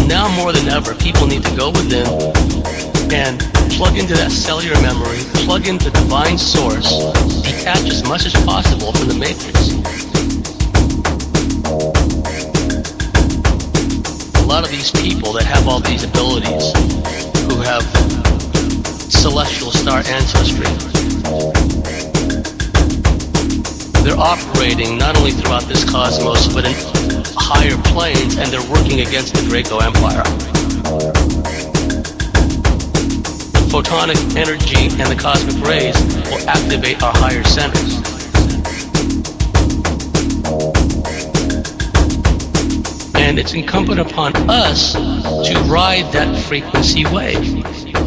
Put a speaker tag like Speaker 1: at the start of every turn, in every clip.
Speaker 1: now more than ever, people need to go within and plug into that cellular memory, plug into divine source, detach as much as possible from the matrix. A lot of these people that have all these abilities, who have celestial star ancestry, they're operating not only throughout this cosmos, but in higher planes, and they're working against the Draco Empire. The photonic energy and the cosmic rays will activate our higher centers. And it's incumbent upon us to ride that frequency wave.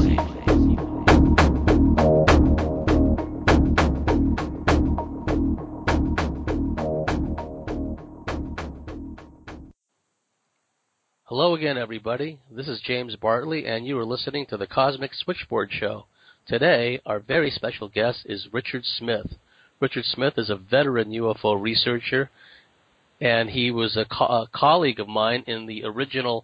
Speaker 1: Hello again, everybody. This is James Bartley, and you are listening to the Cosmic Switchboard Show. Today, our very special guest is Richard Smith. Richard Smith is a veteran UFO researcher, and he was a colleague of mine in the original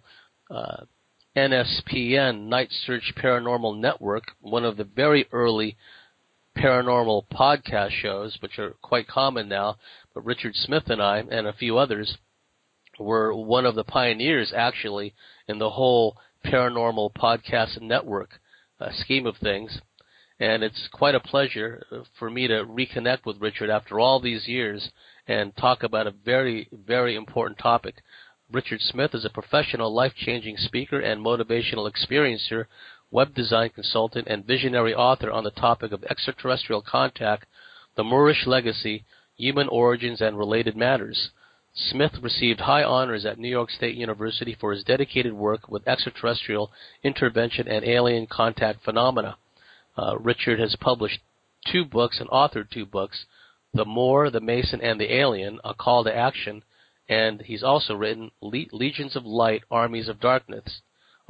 Speaker 1: NSPN, Night Search Paranormal Network, one of the very early paranormal podcast shows, which are quite common now. But Richard Smith and I, and a few others, were one of the pioneers, actually, in the whole paranormal podcast network scheme of things. And it's quite a pleasure for me to reconnect with Richard after all these years and talk about a very, very important topic. Richard Smith is a professional, life-changing speaker and motivational experiencer, web design consultant, and visionary author on the topic of extraterrestrial contact, the Moorish legacy, human origins, and related matters. Smith received high honors at New York State University for his dedicated work with extraterrestrial intervention and alien contact phenomena. Richard has published 2 books and authored 2 books, The Moor, the Mason, and the Alien, A Call to Action, and he's also written Legions of Light, Armies of Darkness.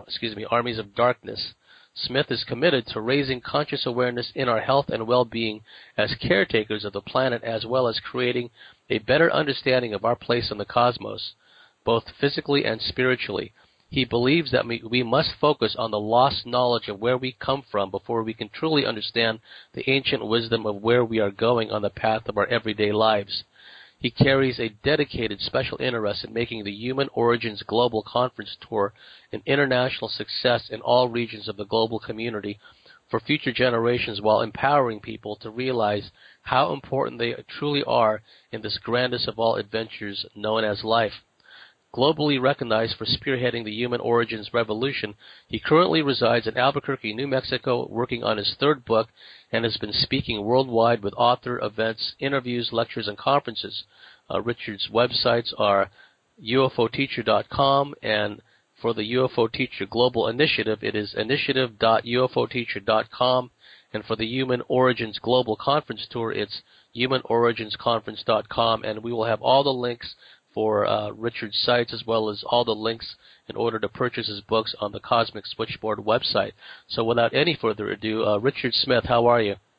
Speaker 1: Smith is committed to raising conscious awareness in our health and well-being as caretakers of the planet, as well as creating a better understanding of our place in the cosmos, both physically and spiritually. He believes that we must focus on the lost knowledge of where we come from before we can truly understand the ancient wisdom of where we are going on the path of our everyday lives. He carries a dedicated special interest in making the Human Origins Global Conference Tour an international success in all regions of the global community for future generations, while empowering people to realize how important they truly are in this grandest of all adventures known as life. Globally recognized for spearheading the human origins revolution, he currently resides in Albuquerque, New Mexico, working on his 3rd book, and has been speaking worldwide with author events, interviews, lectures, and conferences. Richard's websites are ufoteacher.com, and for the UFO Teacher Global Initiative, it is initiative.ufoteacher.com, and for the Human Origins Global Conference Tour, it's humanorigins.conference.com, and we will have all the links for Richard's sites, as well as all the links in order to purchase his books on the Cosmic Switchboard website. So without any further ado, Richard Smith, how are you?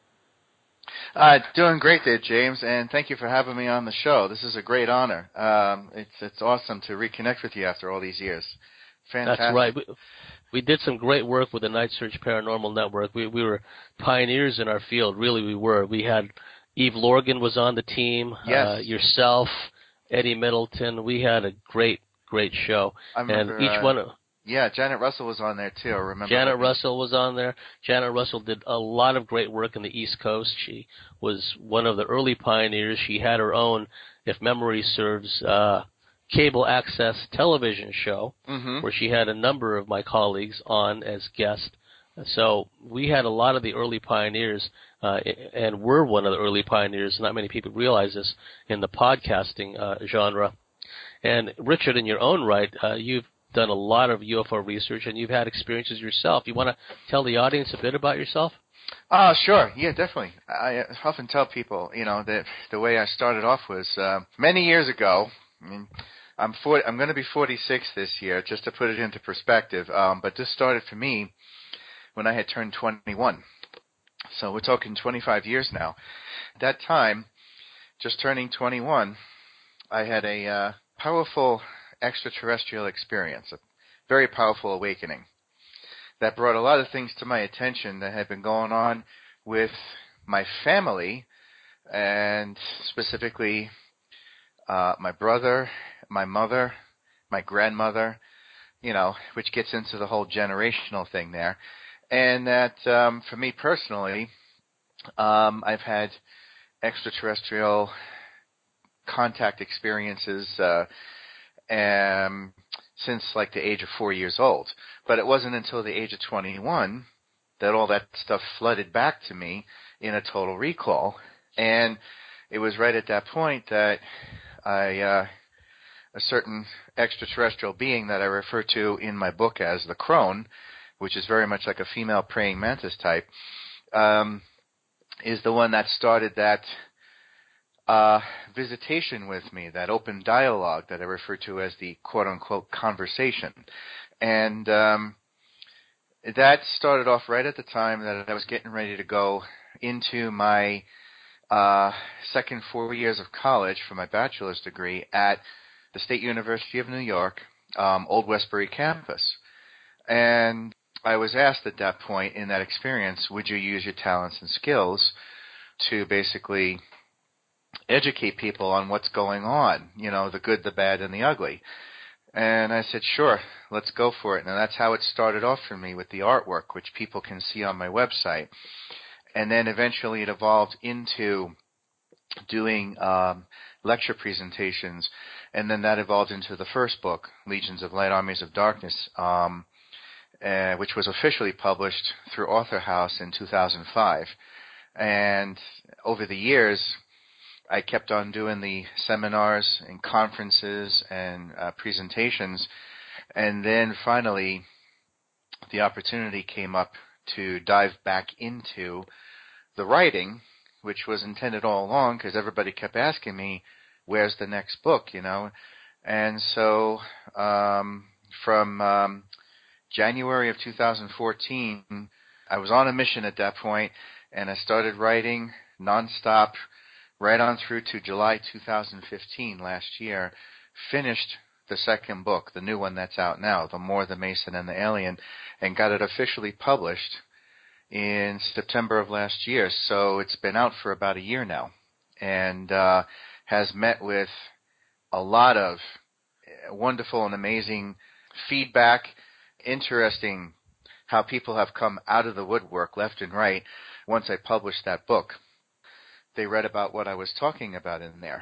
Speaker 2: Doing great there, James, and thank you for having me on the show. This is a great honor. It's awesome to reconnect with you after all these years. Fantastic.
Speaker 1: That's right. We did some great work with the Night Search Paranormal Network. We were pioneers in our field, really we were. We had Eve Lorgan was on the team,
Speaker 2: yes.
Speaker 1: Yourself, Eddie Middleton. We had a great show.
Speaker 2: I remember,
Speaker 1: and each one.
Speaker 2: Yeah, Janet Russell was on there too. I remember.
Speaker 1: Janet Russell was on there. Janet Russell did a lot of great work in the East Coast. She was one of the early pioneers. She had her own, if memory serves, cable access television show, where she had a number of my colleagues on as guests. So we had a lot of the early pioneers, and we're one of the early pioneers. Not many people realize this in the podcasting genre. And Richard, in your own right, you've done a lot of UFO research, and you've had experiences yourself. You want to tell the audience a bit about yourself?
Speaker 2: Sure. Yeah, definitely. I often tell people, that the way I started off was many years ago. I mean, I'm going to be 46 this year, just to put it into perspective. But this started for me when I had turned 21. So we're talking 25 years now. At that time, just turning 21, I had a powerful extraterrestrial experience, a very powerful awakening that brought a lot of things to my attention that had been going on with my family, and specifically my brother, my mother, my grandmother, which gets into the whole generational thing there. And that for me personally, I've had extraterrestrial contact experiences since like the age of 4 years old. But it wasn't until the age of 21 that all that stuff flooded back to me in a total recall. And it was right at that point that a certain extraterrestrial being that I refer to in my book as the crone, which is very much like a female praying mantis type, is the one that started that visitation with me, that open dialogue that I refer to as the quote-unquote conversation. And that started off right at the time that I was getting ready to go into my second 4 years of college for my bachelor's degree at the State University of New York, Old Westbury campus. And I was asked at that point in that experience, would you use your talents and skills to basically educate people on what's going on, the good, the bad, and the ugly. And I said, sure, let's go for it. And that's how it started off for me with the artwork, which people can see on my website. And then eventually it evolved into doing lecture presentations. And then that evolved into the first book, Legions of Light, Armies of Darkness, which was officially published through Author House in 2005. And over the years, I kept on doing the seminars and conferences and presentations, and then finally the opportunity came up to dive back into the writing, which was intended all along because everybody kept asking me, where's the next book, And so from January of 2014, I was on a mission at that point, and I started writing nonstop right on through to July 2015 last year, finished the second book, the new one that's out now, The Moor, the Mason, and the Alien, and got it officially published in September of last year. So it's been out for about a year now, and has met with a lot of wonderful and amazing feedback. Interesting how people have come out of the woodwork left and right once I published that book. They read about what I was talking about in there.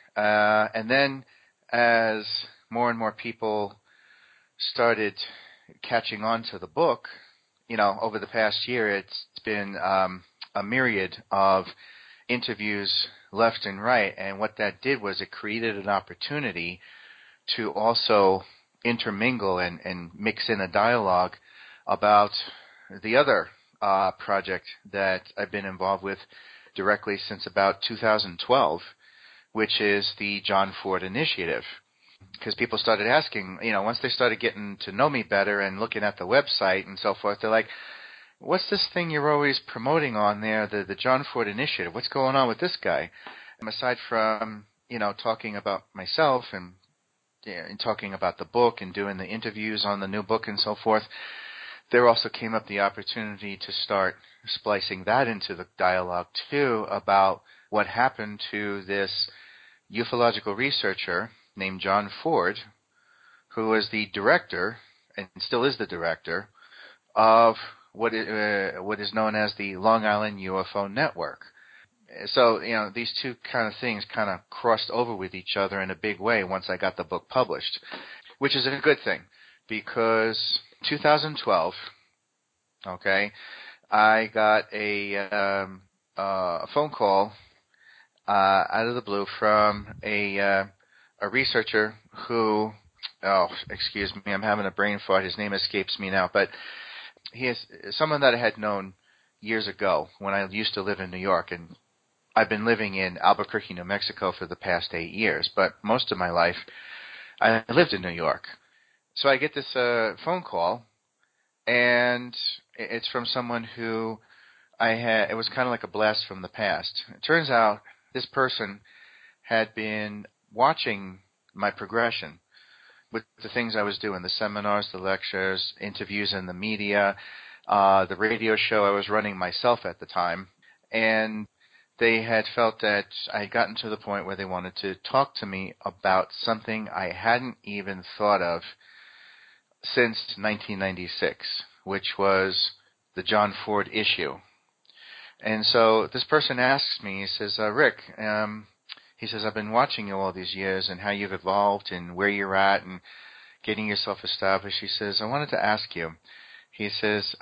Speaker 2: And then as more and more people started catching on to the book, over the past year, it's been a myriad of interviews left and right. And what that did was it created an opportunity to also intermingle and mix in a dialogue about the other project that I've been involved with directly since about 2012, which is the John Ford Initiative. Because people started asking, once they started getting to know me better and looking at the website and so forth, they're like, what's this thing you're always promoting on there, the John Ford Initiative? What's going on with this guy? And aside from, talking about myself and talking about the book and doing the interviews on the new book and so forth, there also came up the opportunity to start splicing that into the dialogue, too, about what happened to this ufological researcher named John Ford, who was the director, and still is the director, of what is known as the Long Island UFO Network. So, these two kind of things kind of crossed over with each other in a big way once I got the book published, which is a good thing, because 2012, okay, I got a phone call out of the blue from a researcher who, excuse me, I'm having a brain fart. His name escapes me now, but he is someone that I had known years ago when I used to live in New York, and I've been living in Albuquerque, New Mexico for the past 8 years, but most of my life I lived in New York. So I get this phone call, and it's from someone who it was kind of like a blast from the past. It turns out this person had been watching my progression with the things I was doing, the seminars, the lectures, interviews in the media, the radio show I was running myself at the time. And they had felt that I had gotten to the point where they wanted to talk to me about something I hadn't even thought of since 1996, which was the John Ford issue. And so this person asks me, he says, Rick, he says, I've been watching you all these years and how you've evolved and where you're at and getting yourself established. He says, I wanted to ask you, he says,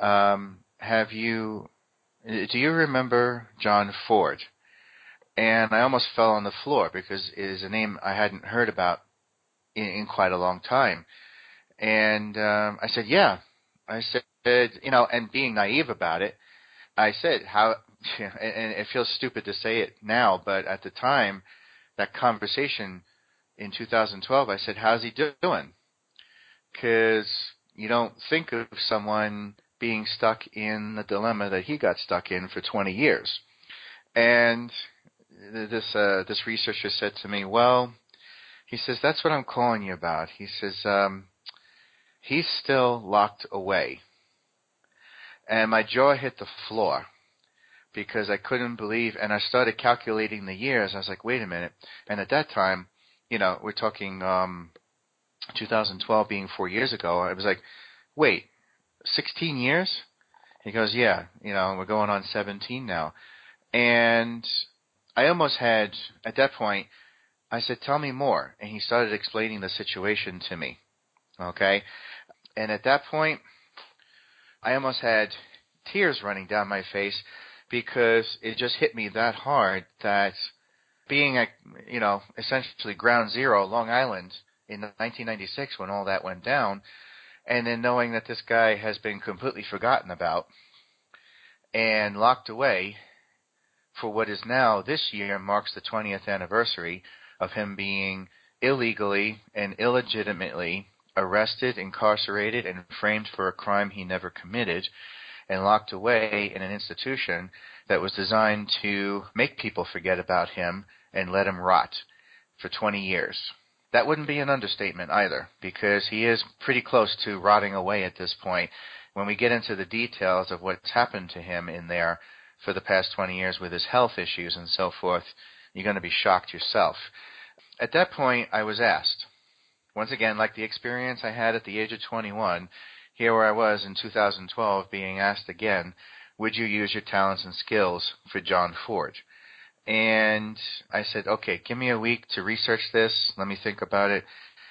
Speaker 2: do you remember John Ford? And I almost fell on the floor because it is a name I hadn't heard about in quite a long time. And I said, yeah. I said, and being naive about it, I said, how, and it feels stupid to say it now, but at the time, that conversation in 2012, I said, how's he doing? Because you don't think of someone being stuck in the dilemma that he got stuck in for 20 years. And this researcher said to me, well, he says, that's what I'm calling you about. He says, he's still locked away. And my jaw hit the floor because I couldn't believe, and I started calculating the years. I was like, wait a minute. And at that time, we're talking 2012 being 4 years ago. I was like, wait, 16 years? He goes, yeah, we're going on 17 now. And I almost had, at that point, I said, tell me more. And he started explaining the situation to me. Okay? And at that point, I almost had tears running down my face because it just hit me that hard that being at, essentially ground zero, Long Island, in 1996 when all that went down, and then knowing that this guy has been completely forgotten about and locked away for what is now, this year marks the 20th anniversary of him being illegally and illegitimately arrested, incarcerated, and framed for a crime he never committed, and locked away in an institution that was designed to make people forget about him and let him rot for 20 years. That wouldn't be an understatement either, because he is pretty close to rotting away at this point. When we get into the details of what's happened to him in there for the past 20 years with his health issues and so forth, you're going to be shocked yourself. At that point, I was asked, once again, like the experience I had at the age of 21, here where I was in 2012 being asked again, would you use your talents and skills for John Ford? And I said, okay, give me a week to research this. Let me think about it.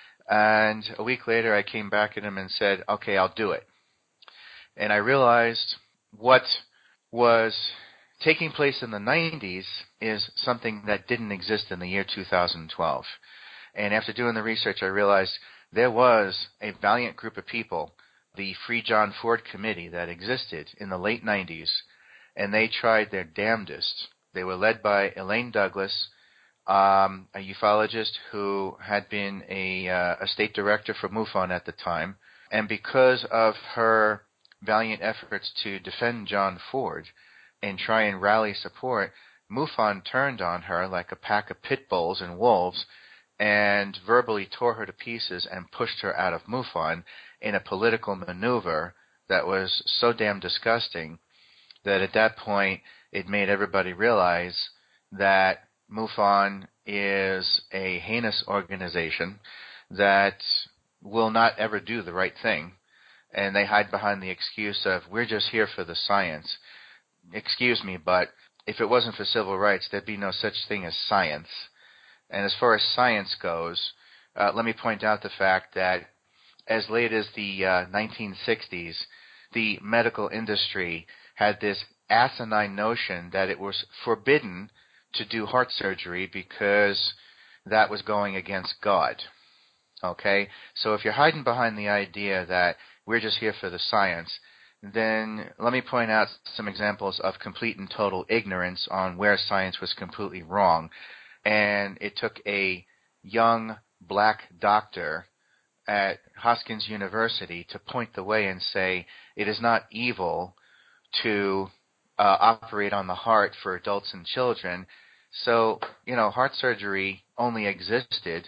Speaker 2: And a week later, I came back at him and said, okay, I'll do it. And I realized what was taking place in the 90s is something that didn't exist in the year 2012. And after doing the research, I realized there was a valiant group of people, the Free John Ford Committee, that existed in the late 90s, and they tried their damnedest. They were led by Elaine Douglas, a ufologist who had been a state director for MUFON at the time. And because of her valiant efforts to defend John Ford and try and rally support, MUFON turned on her like a pack of pit bulls and wolves and verbally tore her to pieces and pushed her out of MUFON in a political maneuver that was so damn disgusting that at that point it made everybody realize that MUFON is a heinous organization that will not ever do the right thing, and they hide behind the excuse of, we're just here for the science. Excuse me, but if it wasn't for civil rights, there'd be no such thing as science. And as far as science goes, let me point out the fact that as late as the 1960s, the medical industry had this asinine notion that it was forbidden to do heart surgery because that was going against God. Okay? So if you're hiding behind the idea that we're just here for the science, then let me point out some examples of complete and total ignorance on where science was completely wrong. And it took a young black doctor at Hoskins University to point the way and say it is not evil to operate on the heart for adults and children. So, heart surgery only existed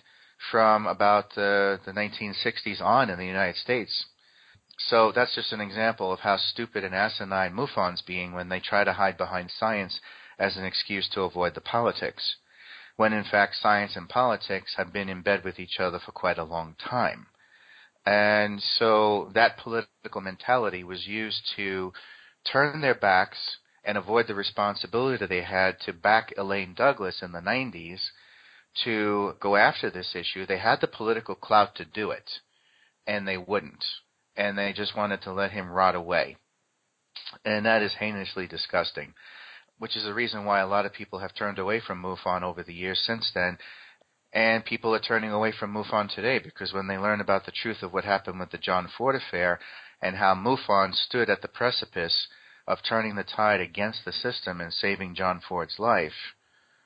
Speaker 2: from about the 1960s on in the United States. So that's just an example of how stupid and asinine MUFON's being when they try to hide behind science as an excuse to avoid the politics, when in fact science and politics have been in bed with each other for quite a long time. And so that political mentality was used to turn their backs and avoid the responsibility that they had to back Elaine Douglas in the 90s to go after this issue. They had the political clout to do it, and they wouldn't. And they just wanted to let him rot away. And that is heinously disgusting, which is the reason why a lot of people have turned away from MUFON over the years since then. And people are turning away from MUFON today because when they learn about the truth of what happened with the John Ford affair and how MUFON stood at the precipice of turning the tide against the system and saving John Ford's life,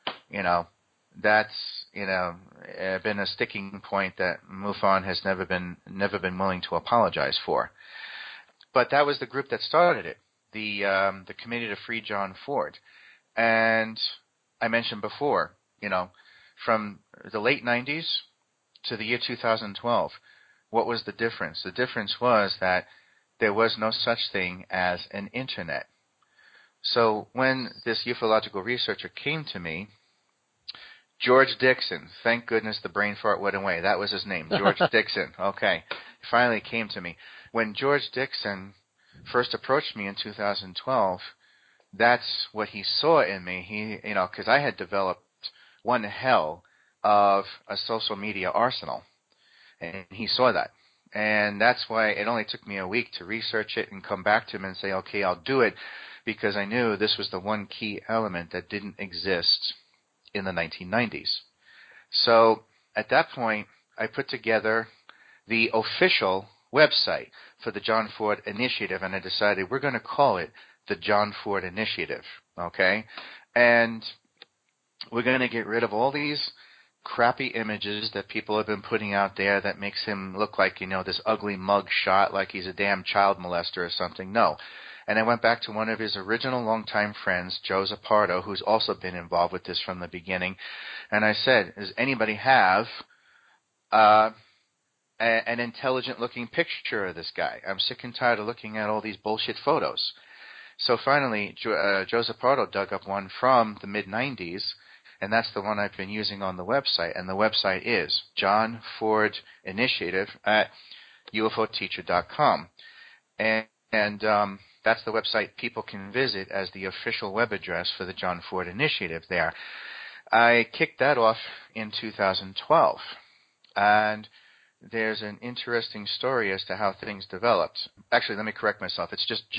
Speaker 2: that's been a sticking point that MUFON has never been willing to apologize for. But that was the group that started it, the Committee to Free John Ford. And I mentioned before, from the late 90s to the year 2012, what was the difference? The difference was that there was no such thing as an internet. So when this ufological researcher came to me, George Dixon, thank goodness the brain fart went away. That was his name, George Dixon. Okay, he finally came to me. When George Dixon first approached me in 2012, that's what he saw in me. Because I had developed one hell of a social media arsenal, and he saw that. And that's why it only took me a week to research it and come back to him and say, okay, I'll do it, because I knew this was the one key element that didn't exist in the 1990s. So at that point, I put together the official website for the John Ford Initiative, and I decided we're going to call it the John Ford Initiative, okay? And we're going to get rid of all these crappy images that people have been putting out there that makes him look like, this ugly mug shot, like he's a damn child molester or something. No. And I went back to one of his original longtime friends, Joe Zappardo, who's also been involved with this from the beginning. And I said, does anybody have an intelligent-looking picture of this guy? I'm sick and tired of looking at all these bullshit photos. So finally, Joe Zappardo dug up one from the mid-'90s, and that's the one I've been using on the website. And the website is John Ford Initiative at UFOteacher.com. And that's the website people can visit as the official web address for the John Ford Initiative there. I kicked that off in 2012. And there's an interesting story as to how things developed. Actually, let me correct myself. It's just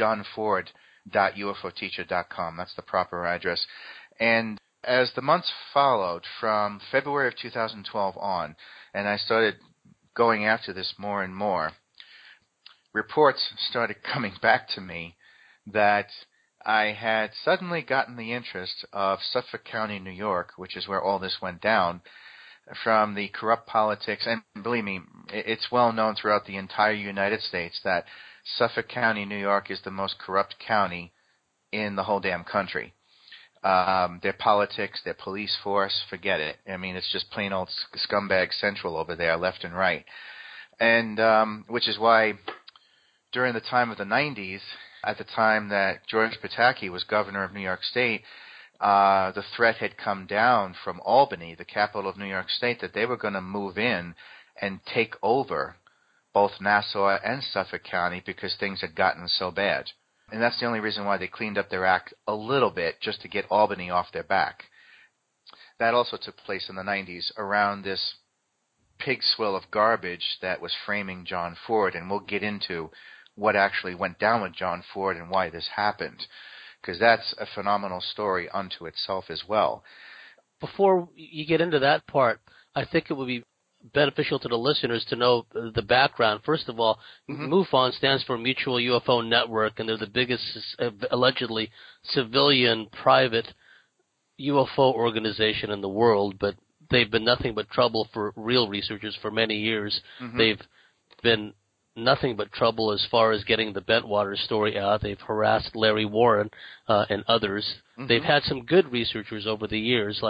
Speaker 2: johnford.ufoteacher.com. That's the proper address. And as the months followed from February of 2012 on, and I started going after this more and more, reports started coming back to me that I had suddenly gotten the interest of Suffolk County, New York, which is where all this went down, from the corrupt politics. And believe me, it's well known throughout the entire United States that Suffolk County, New York is the most corrupt county in the whole damn country. Their politics, their police force, forget it. I mean, it's just plain old scumbag central over there, left and right. And which is why during the time of the 90s, at the time that George Pataki was governor of New York State, the threat had come down from Albany, the capital of New York State, that they were going to move in and take over both Nassau and Suffolk County because things had gotten so bad. And that's the only reason why they cleaned up their act a little bit, just to get Albany off their back. That also took place in the 90s around this pig swill of garbage that was framing John Ford, and we'll get into what actually went down with John Ford and why this happened, because that's a phenomenal story unto itself as well.
Speaker 1: Before you get into that part, I think it would be beneficial to the listeners to know the background. First of all, MUFON stands for Mutual UFO Network, and they're the biggest, allegedly, civilian private UFO organization in the world, but they've been nothing but trouble for real researchers for many years. They've been nothing but trouble as far as getting the Bentwater story out. They've harassed Larry Warren and others. They've had some good researchers over the years, like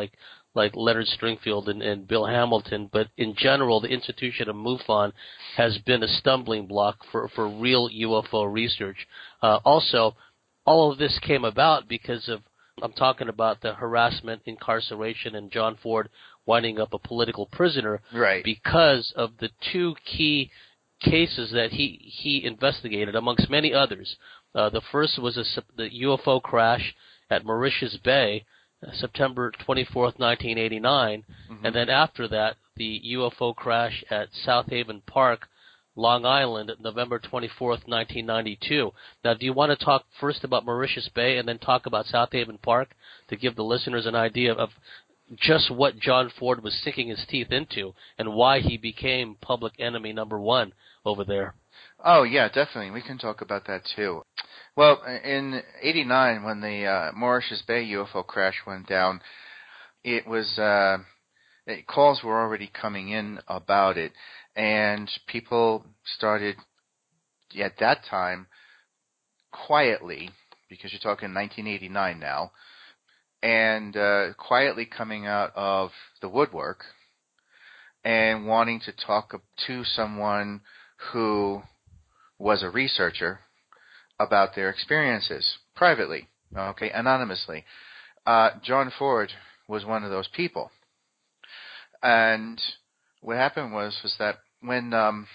Speaker 1: like Leonard Stringfield and Bill Hamilton, but in general, the institution of MUFON has been a stumbling block for real UFO research. Also, all of this came about because of, I'm talking about the harassment, incarceration, and John Ford winding up a political prisoner,
Speaker 2: Right.
Speaker 1: because of the two key cases that he investigated, amongst many others. The first was the UFO crash at Mauritius Bay, September 24th, 1989, and then after that, the UFO crash at South Haven Park, Long Island, November 24th, 1992. Now, do you want to talk first about Mauritius Bay and then talk about South Haven Park to give the listeners an idea of just what John Ford was sinking his teeth into and why he became public enemy number one over there?
Speaker 2: Oh, yeah, definitely. We can talk about that, too. Well, in '89, when the Mauritius Bay UFO crash went down, it was calls were already coming in about it, and people started, at that time, quietly, because you're talking 1989 now, and quietly coming out of the woodwork and wanting to talk to someone who was a researcher about their experiences privately, okay, anonymously. John Ford was one of those people. And what happened was that when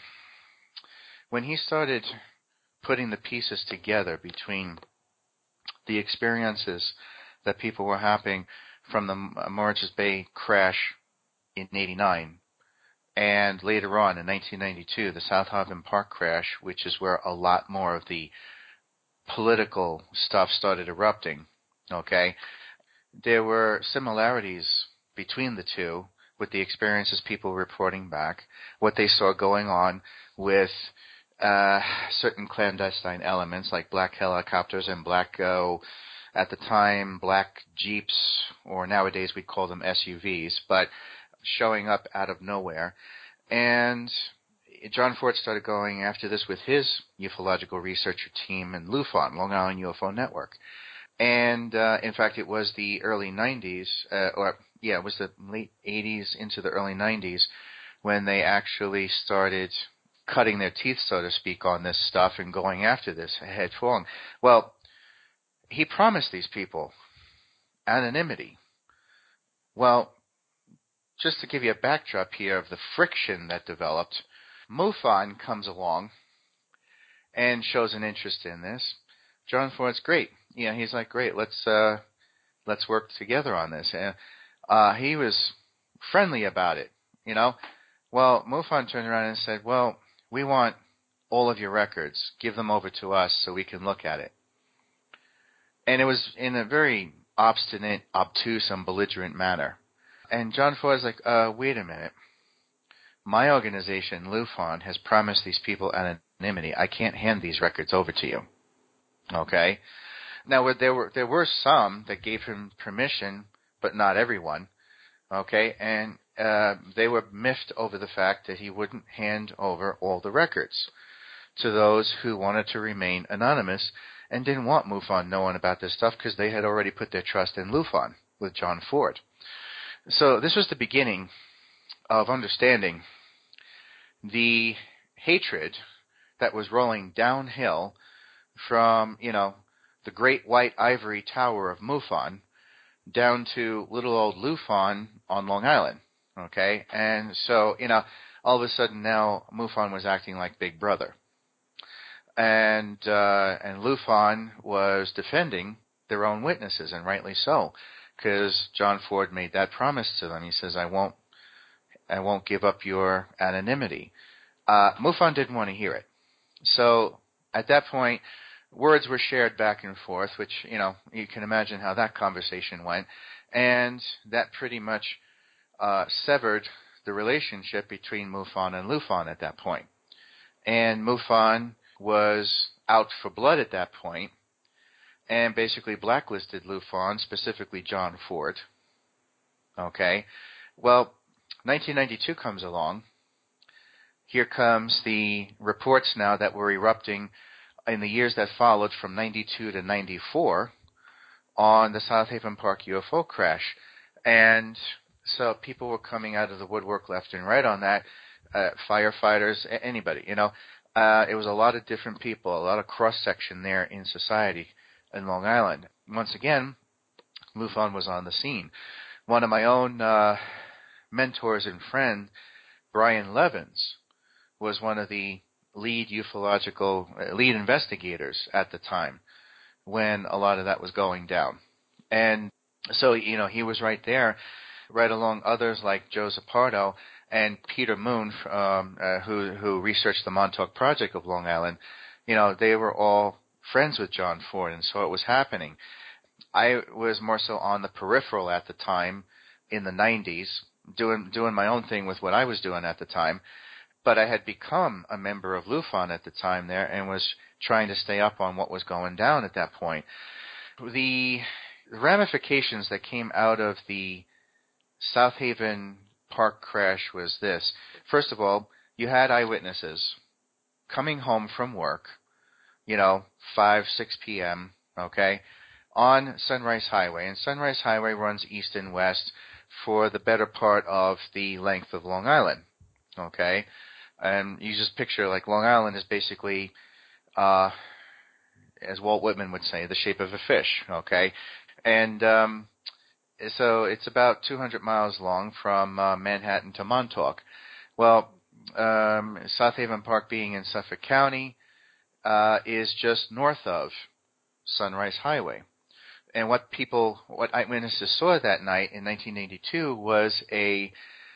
Speaker 2: he started putting the pieces together between the experiences that people were having from the Mauritius Bay crash in '89, and later on in 1992, the South Haven Park crash, which is where a lot more of the political stuff started erupting, okay, there were similarities between the two with the experiences people were reporting back, what they saw going on with certain clandestine elements like black helicopters and black, at the time, black Jeeps, or nowadays we'd call them SUVs, but showing up out of nowhere. And John Ford started going after this with his ufological researcher team in LUFON, Long Island UFO Network. And, in fact, it was the early 90s, it was the late 80s into the early 90s when they actually started cutting their teeth, so to speak, on this stuff and going after this headlong. Well, he promised these people anonymity. Well, just to give you a backdrop here of the friction that developed, MUFON comes along and shows an interest in this. John Ford's great. He's like, great, let's work together on this. And he was friendly about it, Well, MUFON turned around and said, well, we want all of your records. Give them over to us so we can look at it. And it was in a very obstinate, obtuse, and belligerent manner. And John Ford's like, wait a minute. My organization, LUFON, has promised these people anonymity. I can't hand these records over to you. Okay? Now, there were some that gave him permission, but not everyone. Okay? And they were miffed over the fact that he wouldn't hand over all the records to those who wanted to remain anonymous and didn't want MUFON knowing about this stuff because they had already put their trust in LUFON with John Ford. So this was the beginning of understanding the hatred that was rolling downhill from, the great white ivory tower of MUFON down to little old LUFON on Long Island, okay? And so, all of a sudden now MUFON was acting like Big Brother. And LUFON was defending their own witnesses, and rightly so, because John Ford made that promise to them. He says, I won't give up your anonymity. MUFON didn't want to hear it. So at that point, words were shared back and forth, which, you can imagine how that conversation went. And that pretty much severed the relationship between MUFON and LUFON at that point. And MUFON was out for blood at that point and basically blacklisted LUFON, specifically John Ford. Okay? Well, 1992 comes along. Here comes the reports now that were erupting in the years that followed from 92 to 94 on the South Haven Park UFO crash. And So people were coming out of the woodwork left and right on that. Firefighters, anybody, It was a lot of different people, a lot of cross-section there in society in Long Island. Once again, MUFON was on the scene. One of my own mentors and friend, Brian Levins, was one of the lead investigators at the time when a lot of that was going down. And so, he was right there, right along others like Joe Zappardo and Peter Moon, who researched the Montauk Project of Long Island. They were all friends with John Ford and saw what was happening. I was more so on the peripheral at the time in the 90s, doing my own thing with what I was doing at the time. But I had become a member of LUFON at the time there and was trying to stay up on what was going down at that point. The ramifications that came out of the South Haven Park crash was this. First of all, you had eyewitnesses coming home from work, 5, 6 p.m., okay, on Sunrise Highway. And Sunrise Highway runs east and west for the better part of the length of Long Island, okay? And you just picture, like, Long Island is basically, as Walt Whitman would say, the shape of a fish, okay? And so it's about 200 miles long from Manhattan to Montauk. Well, South Haven Park, being in Suffolk County, is just north of Sunrise Highway. And what eyewitnesses saw that night in 1982 was the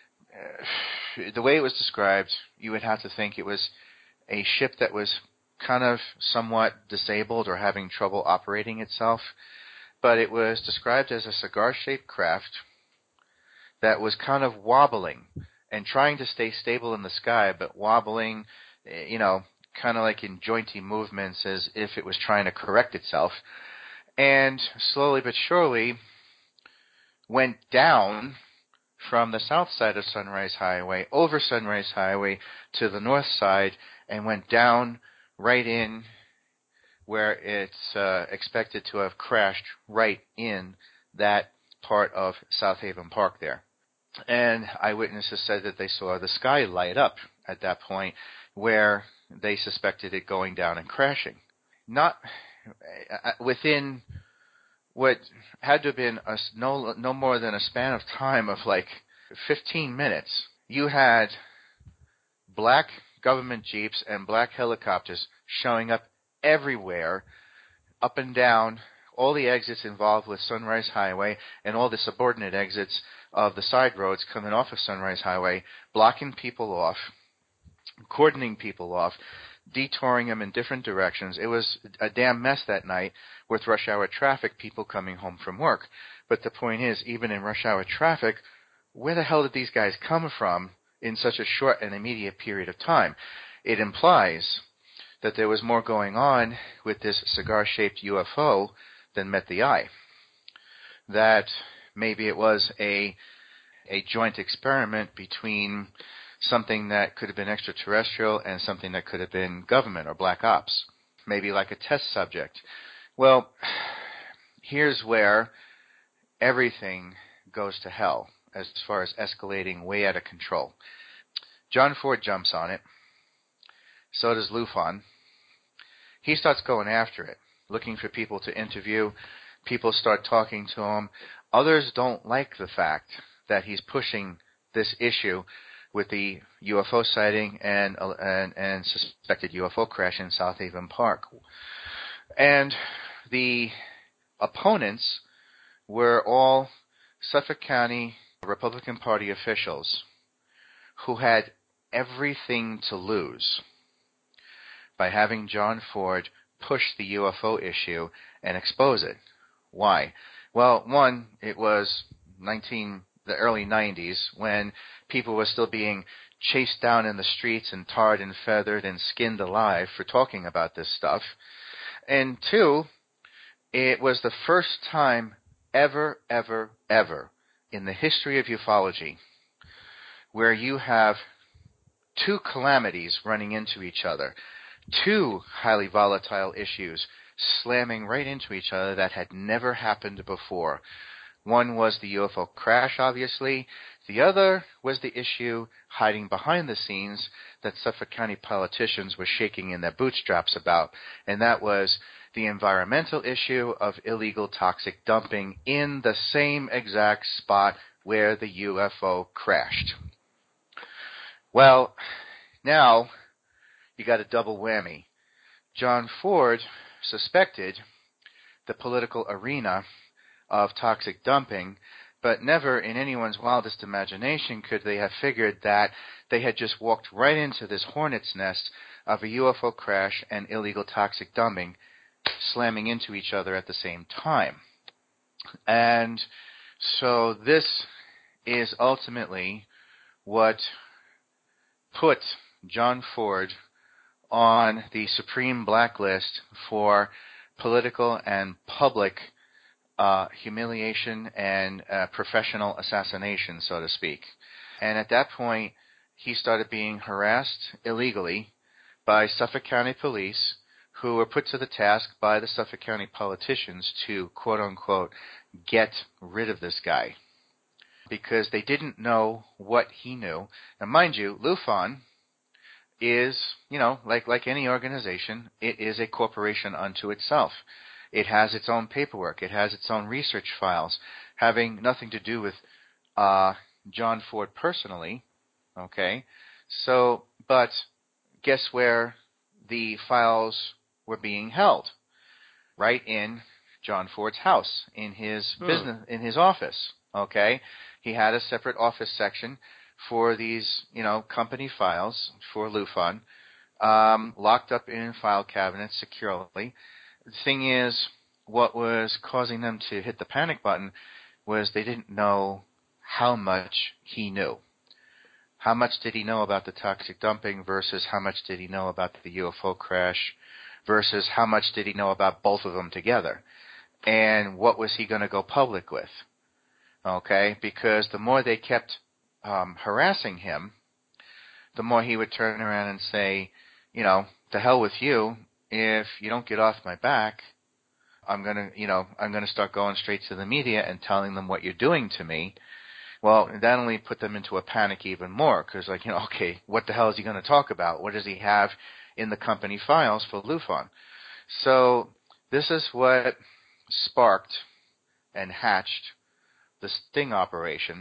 Speaker 2: way it was described, you would have to think it was a ship that was kind of somewhat disabled or having trouble operating itself. But it was described as a cigar-shaped craft that was kind of wobbling and trying to stay stable in the sky, but wobbling, kind of like in jointy movements as if it was trying to correct itself. And slowly but surely went down from the south side of Sunrise Highway, over Sunrise Highway to the north side, and went down right in where it's expected to have crashed right in that part of South Haven Park there. And eyewitnesses said that they saw the sky light up at that point where they suspected it going down and crashing. Not within what had to have been no more than a span of time of like 15 minutes, you had black government jeeps and black helicopters showing up everywhere, up and down all the exits involved with Sunrise Highway and all the subordinate exits of the side roads coming off of Sunrise Highway, blocking people off, cordoning people off, detouring them in different directions. It was a damn mess that night with rush hour traffic, people coming home from work. But the point is, even in rush hour traffic, where the hell did these guys come from in such a short and immediate period of time? It implies that there was more going on with this cigar-shaped UFO than met the eye. That maybe it was a joint experiment between something that could have been extraterrestrial and something that could have been government or black ops, maybe like a test subject. Well, here's where everything goes to hell as far as escalating way out of control. John Ford jumps on it. So does LUFON. He starts going after it, looking for people to interview. People start talking to him. Others don't like the fact that he's pushing this issue with the UFO sighting and suspected UFO crash in South Haven Park. And the opponents were all Suffolk County Republican Party officials who had everything to lose by having John Ford push the UFO issue and expose it. Why? Well, one, it was the early 90s when people were still being chased down in the streets and tarred and feathered and skinned alive for talking about this stuff. And two, it was the first time ever in the history of ufology where you have two calamities running into each other, two highly volatile issues slamming right into each other that had never happened before. One was the UFO crash, obviously. The other was the issue hiding behind the scenes that Suffolk County politicians were shaking in their bootstraps about, and that was the environmental issue of illegal toxic dumping in the same exact spot where the UFO crashed. Well, now you got a double whammy. John Ford suspected the political arena of toxic dumping, but never in anyone's wildest imagination could they have figured that they had just walked right into this hornet's nest of a UFO crash and illegal toxic dumping slamming into each other at the same time. And so this is ultimately what put John Ford on the supreme blacklist for political and public humiliation and professional assassination, so to speak. And at that point, he started being harassed illegally by Suffolk County police, who were put to the task by the Suffolk County politicians to, quote-unquote, get rid of this guy, because they didn't know what he knew. Now, mind you, LUFON is, like any organization, it is a corporation unto itself. It has its own paperwork. It has its own research files, having nothing to do with John Ford personally. Okay, so, but guess where the files were being held? Right in John Ford's house, in his business, in his office. Okay, he had a separate office section for these, company files for LUFON, locked up in file cabinets securely. The thing is, what was causing them to hit the panic button was they didn't know how much he knew. How much did he know about the toxic dumping versus how much did he know about the UFO crash versus how much did he know about both of them together? And what was he going to go public with? Okay, because the more they kept harassing him, the more he would turn around and say, to hell with you. If you don't get off my back, I'm gonna start going straight to the media and telling them what you're doing to me. Well, that only put them into a panic even more, because okay, what the hell is he going to talk about? What does he have in the company files for LUFON? So this is what sparked and hatched the sting operation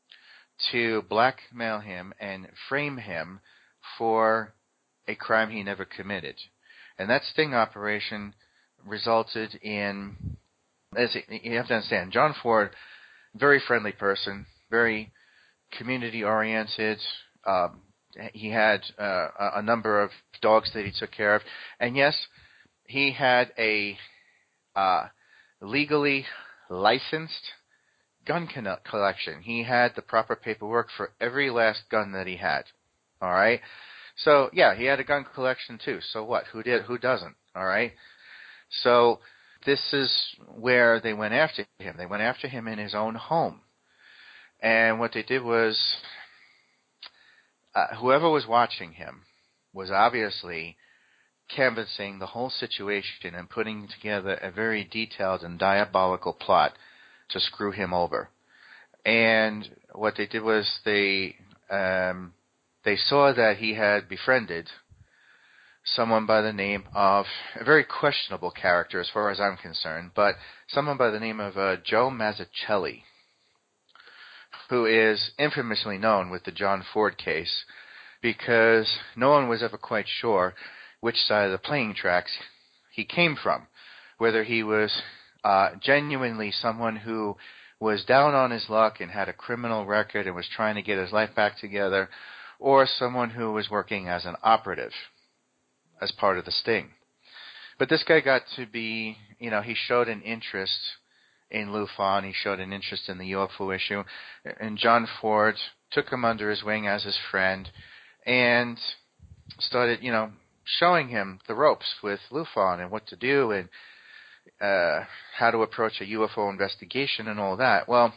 Speaker 2: to blackmail him and frame him for a crime he never committed. And that sting operation resulted in, you have to understand, John Ford, very friendly person, very community-oriented. He had a number of dogs that he took care of. And yes, he had a legally licensed gun collection. He had the proper paperwork for every last gun that he had. All right? So, yeah, he had a gun collection too. So what? Who doesn't? All right? So this is where they went after him. They went after him in his own home. And what they did was, whoever was watching him was obviously canvassing the whole situation and putting together a very detailed and diabolical plot to screw him over. And what they did was they saw that he had befriended someone by the name of, a very questionable character as far as I'm concerned, but someone by the name of Joe Mazzucchelli, who is infamously known with the John Ford case, because no one was ever quite sure which side of the playing tracks he came from, whether he was genuinely someone who was down on his luck and had a criminal record and was trying to get his life back together, or someone who was working as an operative as part of the sting. But this guy got to be, he showed an interest in LUFON, he showed an interest in the UFO issue, and John Ford took him under his wing as his friend and started, showing him the ropes with LUFON and what to do and how to approach a UFO investigation and all that. Well,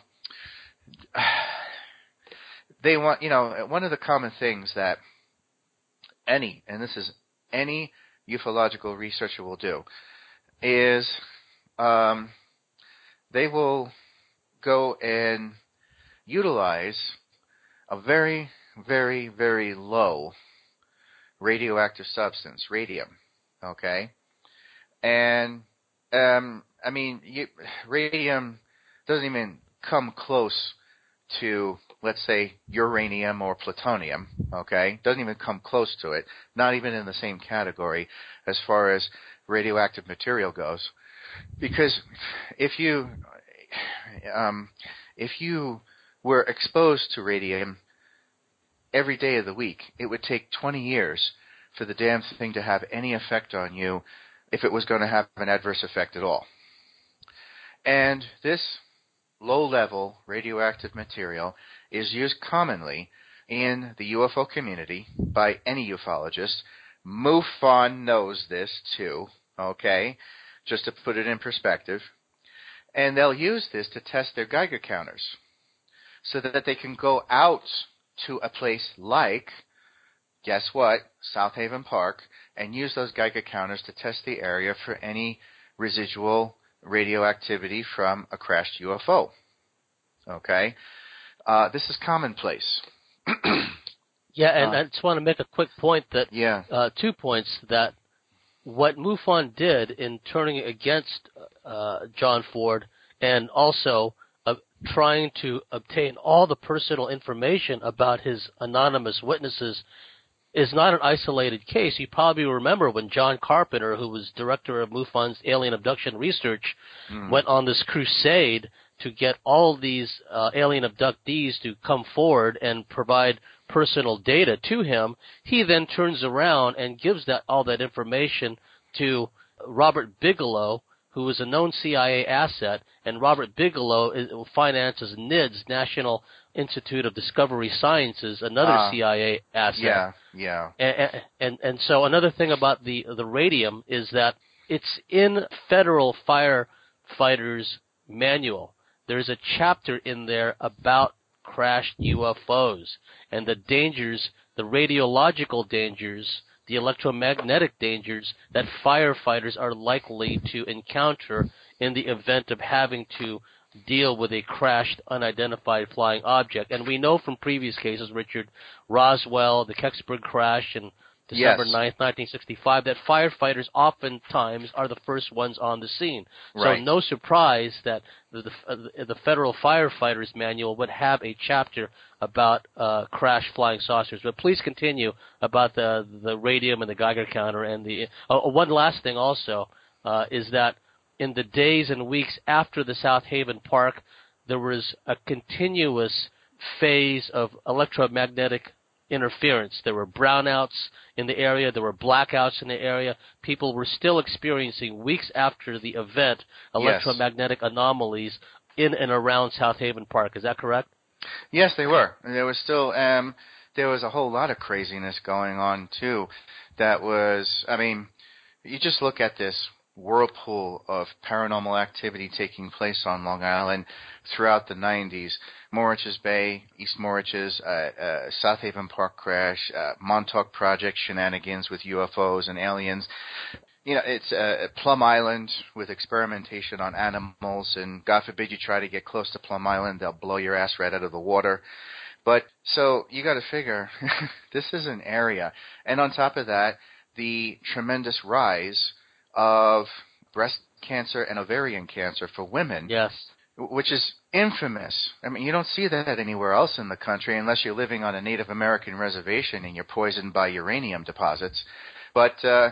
Speaker 2: they want, one of the common things that any ufological researcher will do is they will go and utilize a very, very, very low radioactive substance, radium, okay? And, radium doesn't even come close to, let's say, uranium or plutonium, okay? Doesn't even come close to it, not even in the same category as far as radioactive material goes. Because if you were exposed to radium every day of the week, it would take 20 years for the damn thing to have any effect on you if it was going to have an adverse effect at all. And this low-level radioactive material is used commonly in the UFO community by any ufologist. MUFON knows this too, okay, just to put it in perspective. And they'll use this to test their Geiger counters so that they can go out to a place like, guess what, South Haven Park, and use those Geiger counters to test the area for any residual radioactivity from a crashed UFO. Okay? This is commonplace.
Speaker 1: Yeah, and I just want to make a quick point that,
Speaker 2: 2
Speaker 1: points, that what MUFON did in turning against John Ford and also trying to obtain all the personal information about his anonymous witnesses is not an isolated case. You probably remember when John Carpenter, who was director of MUFON's alien abduction research, went on this crusade to get all these alien abductees to come forward and provide personal data to him. He then turns around and gives all that information to Robert Bigelow, who is a known CIA asset, and Robert Bigelow finances NIDS, National Institute of Discovery Sciences, another CIA asset.
Speaker 2: Yeah.
Speaker 1: And so another thing about the radium is that it's in Federal Firefighters Manual. There's a chapter in there about crashed UFOs and the dangers, the radiological dangers, the electromagnetic dangers that firefighters are likely to encounter in the event of having to deal with a crashed, unidentified flying object. And we know from previous cases, Richard, Roswell, the Kecksburg crash, and December 9th, 1965, that firefighters oftentimes are the first ones on the scene.
Speaker 2: Right.
Speaker 1: So no surprise that the Federal Firefighters Manual would have a chapter about crash flying saucers. But please continue about the radium and the Geiger counter. And the one last thing also is that in the days and weeks after the South Haven Park, there was a continuous phase of electromagnetic interference. There were brownouts in the area. There were blackouts in the area. People were still experiencing, weeks after the event, electromagnetic anomalies in and around South Haven Park. Is that correct?
Speaker 2: Yes, they were. And there was still there was a whole lot of craziness going on too. That was, you just look at this whirlpool of paranormal activity taking place on Long Island throughout the 90s. Moriches Bay, East Moriches, South Haven Park crash, Montauk Project shenanigans with UFOs and aliens. You know, it's Plum Island with experimentation on animals, and God forbid you try to get close to Plum Island, they'll blow your ass right out of the water. But so you got to figure, this is an area. And on top of that, the tremendous rise of breast cancer and ovarian cancer for women.
Speaker 1: Yes.
Speaker 2: Which is infamous. I mean, you don't see that anywhere else in the country unless you're living on a Native American reservation and you're poisoned by uranium deposits. But,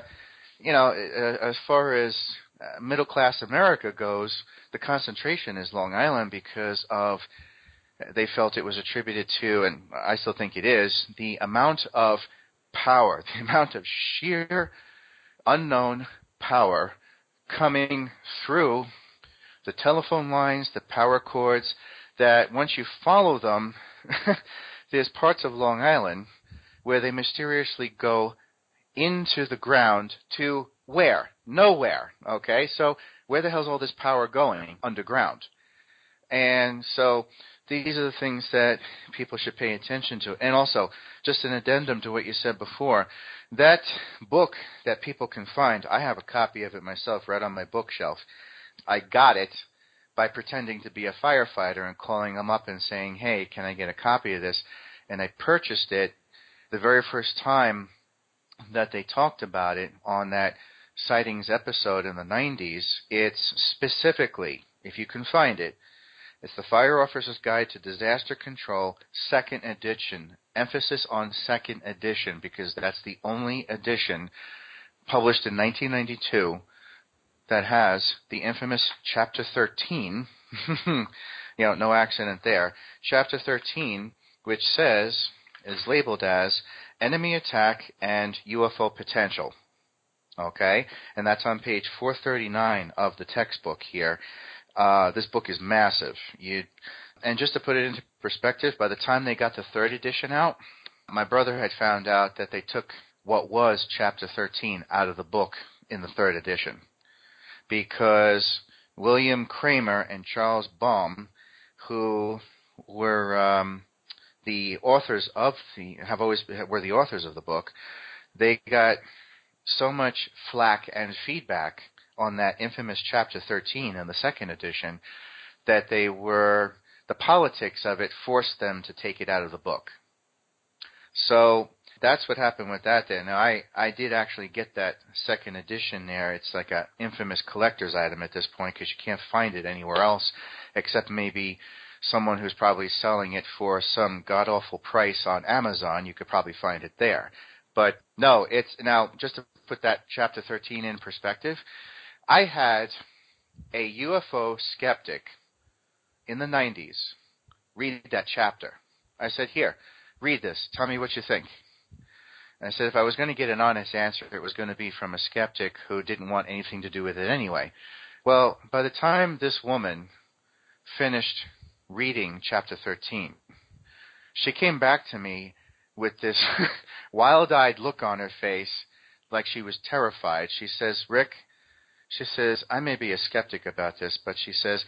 Speaker 2: as far as middle-class America goes, the concentration is Long Island because of, they felt it was attributed to, and I still think it is, the amount of power, the amount of sheer unknown power coming through the telephone lines, the power cords, that once you follow them, there's parts of Long Island where they mysteriously go into the ground to where? Nowhere, okay? So where the hell's all this power going? Underground. And so these are the things that people should pay attention to. And also, just an addendum to what you said before, that book that people can find, I have a copy of it myself right on my bookshelf. I got it by pretending to be a firefighter and calling them up and saying, hey, can I get a copy of this? And I purchased it the very first time that they talked about it on that Sightings episode in the 90s. It's specifically, if you can find it, it's the Fire Officer's Guide to Disaster Control, second edition. Emphasis on second edition, because that's the only edition published in 1992 that has the infamous Chapter 13, no accident there, Chapter 13, which is labeled as Enemy Attack and UFO Potential. Okay? And that's on page 439 of the textbook here. This book is massive. And just to put it into perspective, by the time they got the third edition out, my brother had found out that they took what was Chapter 13 out of the book in the third edition, because William Kramer and Charles Baum, who were the authors of were the authors of the book, they got so much flack and feedback on that infamous Chapter 13 in the second edition that the politics of it forced them to take it out of the book. So that's what happened with that then. Now, I did actually get that second edition there. It's like an infamous collector's item at this point, because you can't find it anywhere else except maybe someone who's probably selling it for some god-awful price on Amazon. You could probably find it there. But no, now, just to put that Chapter 13 in perspective, I had a UFO skeptic in the 90s read that chapter. I said, here, read this. Tell me what you think. And I said if I was going to get an honest answer, it was going to be from a skeptic who didn't want anything to do with it anyway. Well, by the time this woman finished reading Chapter 13, she came back to me with this wild-eyed look on her face, like she was terrified. She says, Rick, she says, I may be a skeptic about this, but she says,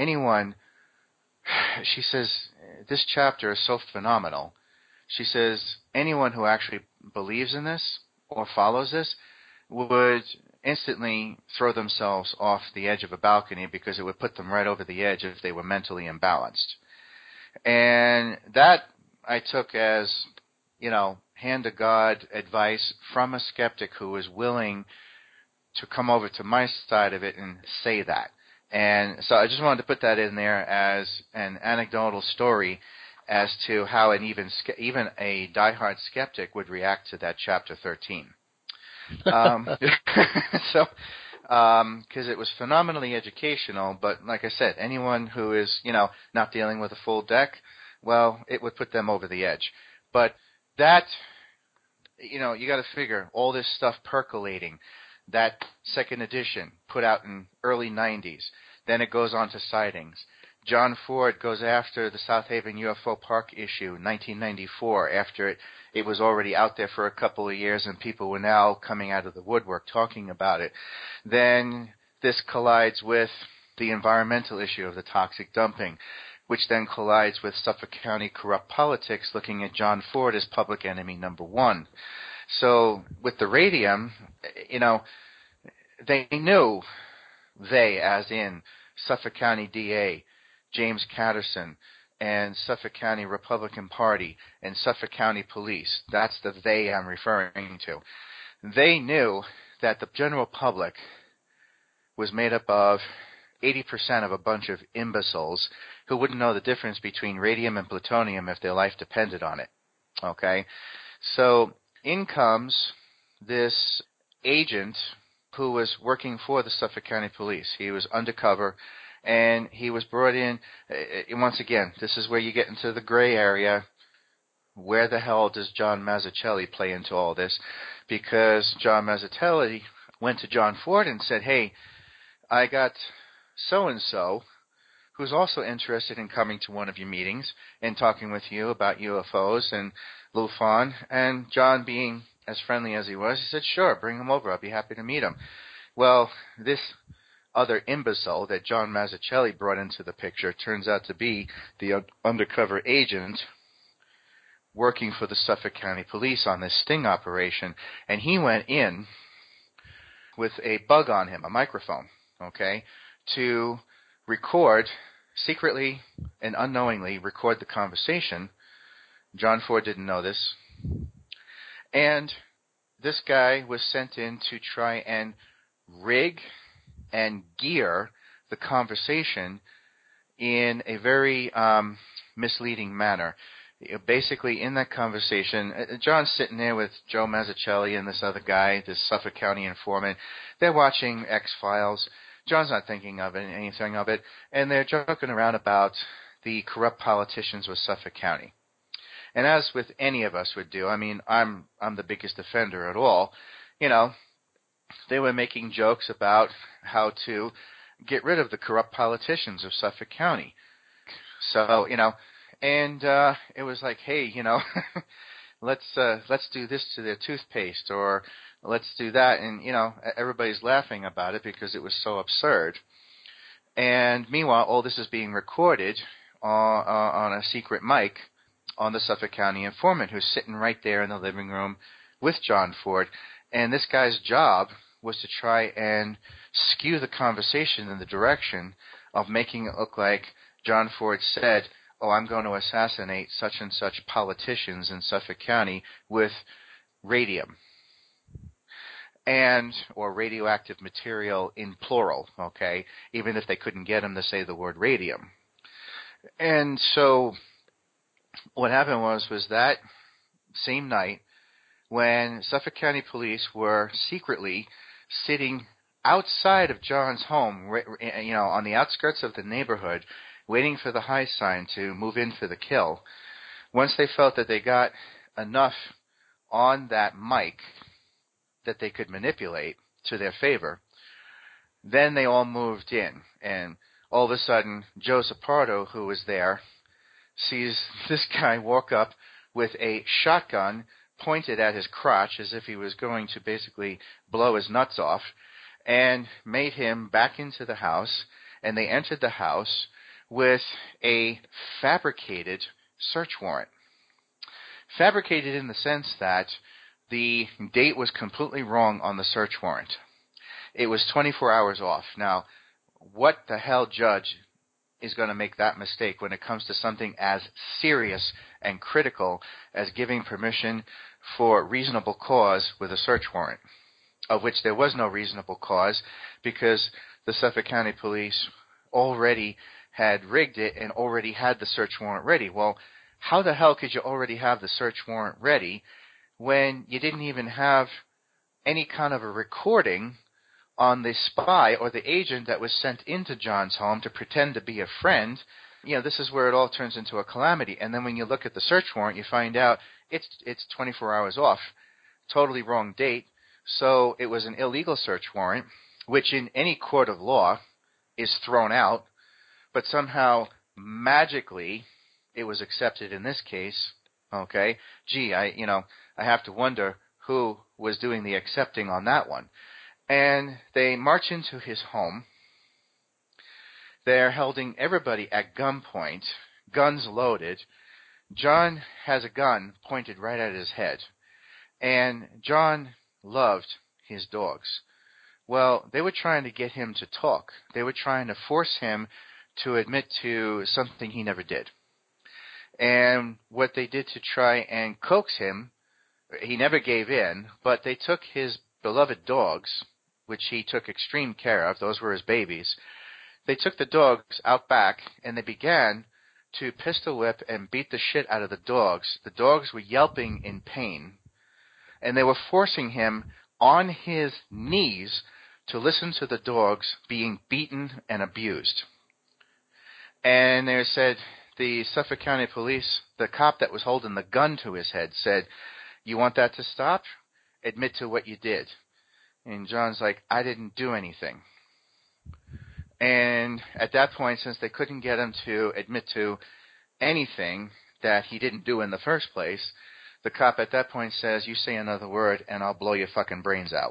Speaker 2: she says, this chapter is so phenomenal. She says, anyone who actually believes in this or follows this would instantly throw themselves off the edge of a balcony, because it would put them right over the edge if they were mentally imbalanced. And that I took as, hand-to-God advice from a skeptic who was willing to come over to my side of it and say that. And so I just wanted to put that in there as an anecdotal story as to how even a diehard skeptic would react to that Chapter 13. So, because it was phenomenally educational, but like I said, anyone who is, not dealing with a full deck, well, it would put them over the edge. But that, you got to figure all this stuff percolating. That second edition put out in early 90s. Then it goes on to Sightings. John Ford goes after the South Haven UFO Park issue, 1994, after it was already out there for a couple of years and people were now coming out of the woodwork talking about it. Then this collides with the environmental issue of the toxic dumping, which then collides with Suffolk County corrupt politics, looking at John Ford as public enemy number one. So with the radium, they knew, as in Suffolk County DA, James Catterson, and Suffolk County Republican Party, and Suffolk County Police, that's the they I'm referring to. They knew that the general public was made up of 80% of a bunch of imbeciles who wouldn't know the difference between radium and plutonium if their life depended on it. Okay? So in comes this agent who was working for the Suffolk County Police. He was undercover, and he was brought in. Once again, this is where you get into the gray area. Where the hell does John Mazzucchelli play into all this? Because John Mazzucchelli went to John Ford and said, hey, I got so-and-so who's also interested in coming to one of your meetings and talking with you about UFOs and MUFON. And John, being as friendly as he was, he said, sure, bring him over. I'll be happy to meet him. Well, this other imbecile that John Mazzucchelli brought into the picture turns out to be the undercover agent working for the Suffolk County Police on this sting operation. And he went in with a bug on him, a microphone, okay, to secretly and unknowingly record the conversation. John Ford didn't know this. And this guy was sent in to try and rig and gear the conversation in a very misleading manner. Basically, in that conversation, John's sitting there with Joe Mazzucchelli and this other guy, this Suffolk County informant. They're watching X-Files. John's not thinking of anything of it, and they're joking around about the corrupt politicians with Suffolk County. And as with any of us would do, I mean, I'm the biggest offender at all. You know, they were making jokes about how to get rid of the corrupt politicians of Suffolk County. So, you know, and it was like, hey, you know, let's do this to their toothpaste, or let's do that, and you know, everybody's laughing about it because it was so absurd. And meanwhile, all this is being recorded on a secret mic on the Suffolk County informant, who's sitting right there in the living room with John Ford. And this guy's job was to try and skew the conversation in the direction of making it look like John Ford said, oh, I'm going to assassinate such and such politicians in Suffolk County with radium, or radioactive material in plural, okay, even if they couldn't get him to say the word radium. And so what happened was that same night, when Suffolk County Police were secretly sitting outside of John's home, you know, on the outskirts of the neighborhood, waiting for the high sign to move in for the kill, once they felt that they got enough on that mic that they could manipulate to their favor, then they all moved in. And all of a sudden, Joe Zapardo, who was there, sees this guy walk up with a shotgun pointed at his crotch as if he was going to basically blow his nuts off, and made him back into the house. And they entered the house with a fabricated search warrant. Fabricated in the sense that the date was completely wrong on the search warrant. It was 24 hours off. Now, what the hell judge is going to make that mistake when it comes to something as serious and critical as giving permission for reasonable cause with a search warrant, of which there was no reasonable cause because the Suffolk County Police already had rigged it and already had the search warrant ready. Well, how the hell could you already have the search warrant ready when you didn't even have any kind of a recording on the spy or the agent that was sent into John's home to pretend to be a friend? You know, this is where it all turns into a calamity. And then when you look at the search warrant, you find out it's 24 hours off. Totally wrong date. So it was an illegal search warrant, which in any court of law is thrown out. But somehow, magically, it was accepted in this case. Okay, gee, I have to wonder who was doing the accepting on that one. And they march into his home. They're holding everybody at gunpoint, guns loaded. John has a gun pointed right at his head. And John loved his dogs. Well, they were trying to get him to talk. They were trying to force him to admit to something he never did. And what they did to try and coax him, he never gave in, but they took his beloved dogs, which he took extreme care of. Those were his babies. They took the dogs out back, and they began to pistol whip and beat the shit out of the dogs. The dogs were yelping in pain, and they were forcing him on his knees to listen to the dogs being beaten and abused. And they said, the Suffolk County Police, the cop that was holding the gun to his head, said, you want that to stop? Admit to what you did. And John's like, I didn't do anything. And at that point, since they couldn't get him to admit to anything that he didn't do in the first place, the cop at that point says, you say another word and I'll blow your fucking brains out.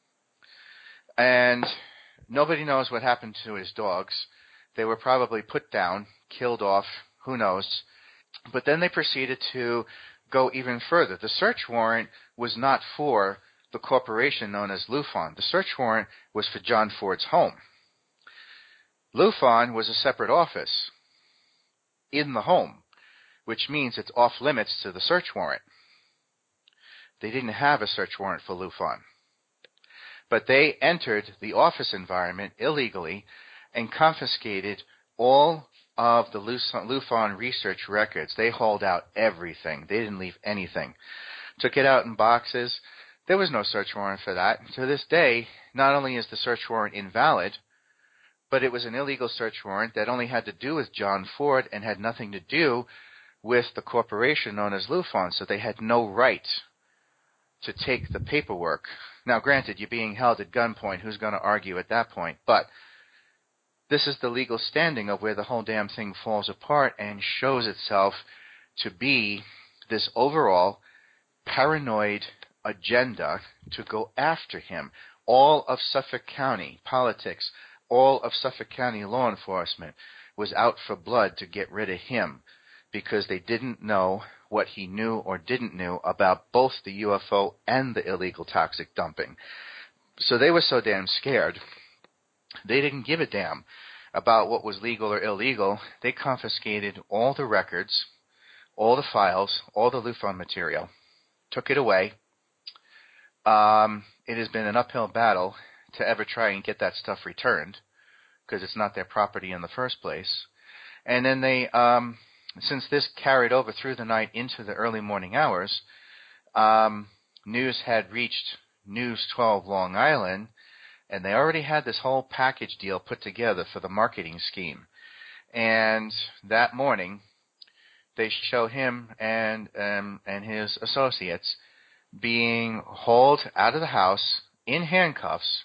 Speaker 2: And nobody knows what happened to his dogs. They were probably put down, killed off, who knows. But then they proceeded to go even further. The search warrant was not for the corporation known as Lufon. The search warrant was for John Ford's home. Lufon was a separate office in the home, which means it's off limits to the search warrant. They didn't have a search warrant for Lufon. But they entered the office environment illegally and confiscated all of the Lufon research records. They hauled out everything. They didn't leave anything. Took it out in boxes. There was no search warrant for that. To this day, not only is the search warrant invalid, but it was an illegal search warrant that only had to do with John Ford and had nothing to do with the corporation known as Lufon, so they had no right to take the paperwork. Now, granted, you're being held at gunpoint. Who's going to argue at that point? But this is the legal standing of where the whole damn thing falls apart and shows itself to be this overall paranoid agenda to go after him. All of Suffolk County politics, all of Suffolk County law enforcement was out for blood to get rid of him because they didn't know what he knew or didn't know about both the UFO and the illegal toxic dumping. So they were so damn scared, they didn't give a damn about what was legal or illegal. They confiscated all the records, all the files, all the Lufon material, took it away. It has been an uphill battle to ever try and get that stuff returned because it's not their property in the first place. And then they, since this carried over through the night into the early morning hours, news had reached News 12 Long Island, and they already had this whole package deal put together for the marketing scheme. And that morning, they show him and his associates being hauled out of the house in handcuffs,